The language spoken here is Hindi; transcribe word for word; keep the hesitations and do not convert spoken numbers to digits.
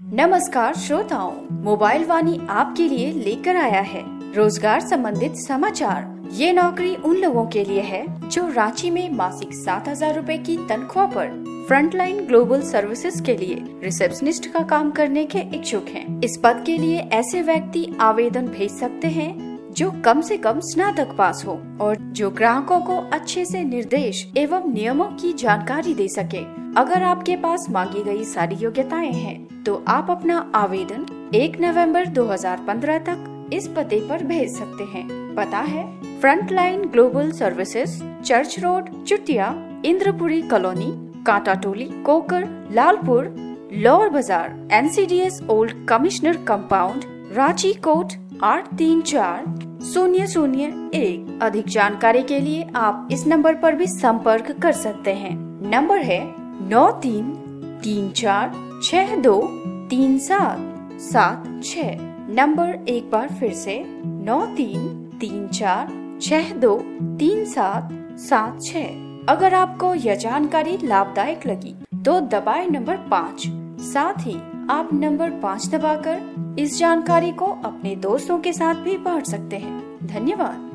नमस्कार श्रोताओं, मोबाइल वाणी आपके लिए लेकर आया है रोजगार संबंधित समाचार। ये नौकरी उन लोगों के लिए है जो रांची में मासिक सात हजार रूपए की तनख्वाह पर फ्रंटलाइन ग्लोबल सर्विसेज के लिए रिसेप्शनिस्ट का काम करने के इच्छुक हैं। इस पद के लिए ऐसे व्यक्ति आवेदन भेज सकते हैं जो कम से कम स्नातक पास हो और जो ग्राहकों को अच्छे से निर्देश एवं नियमों की जानकारी दे सके। अगर आपके पास मांगी गई सारी योग्यताएं हैं तो आप अपना आवेदन एक नवंबर दो हज़ार पंद्रह तक इस पते पर भेज सकते हैं। पता है frontline global services, church road, Chutia, Indrapuri colony, Kanta Toli, Kokar, Lalpur, lower Bazar, NCDS old commissioner compound, Ranchi code आठ तीन चार शून्य शून्य एक। अधिक जानकारी के लिए आप इस नंबर पर भी संपर्क कर सकते हैं। नंबर है नौ तीन तीन चार छह दो तीन सात सात छह। नंबर एक बार फिर से नौ तीन तीन चार छह दो तीन सात सात छह। अगर आपको यह जानकारी लाभदायक लगी तो दबाए नंबर पाँच। साथ ही आप नंबर पाँच दबाकर इस जानकारी को अपने दोस्तों के साथ भी बांट सकते हैं। धन्यवाद।